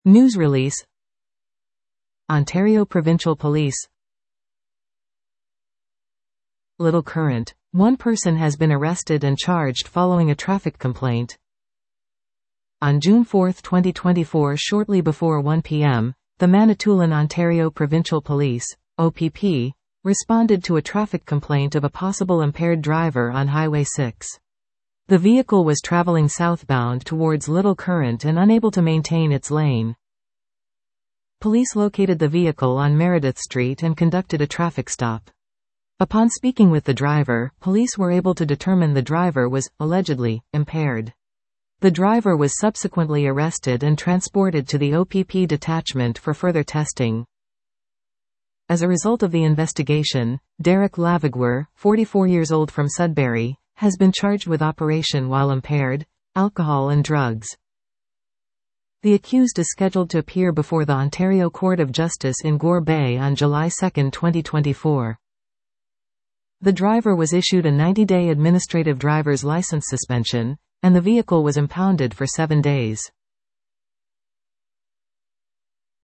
News release. Ontario Provincial Police. Little Current. One person has been arrested and charged following a traffic complaint. On June 4, 2024, shortly before 1 p.m., the Manitoulin Ontario Provincial Police, OPP, responded to a traffic complaint of a possible impaired driver on Highway 6. The vehicle was traveling southbound towards Little Current and unable to maintain its lane. Police located the vehicle on Meredith Street and conducted a traffic stop. Upon speaking with the driver, police were able to determine the driver was, allegedly, impaired. The driver was subsequently arrested and transported to the OPP detachment for further testing. As a result of the investigation, Derek Lavigueur, 44 years old from Sudbury, has been charged with operation while impaired, alcohol and drugs. The accused is scheduled to appear before the Ontario Court of Justice in Gore Bay on July 2, 2024. The driver was issued a 90-day administrative driver's license suspension, and the vehicle was impounded for 7 days.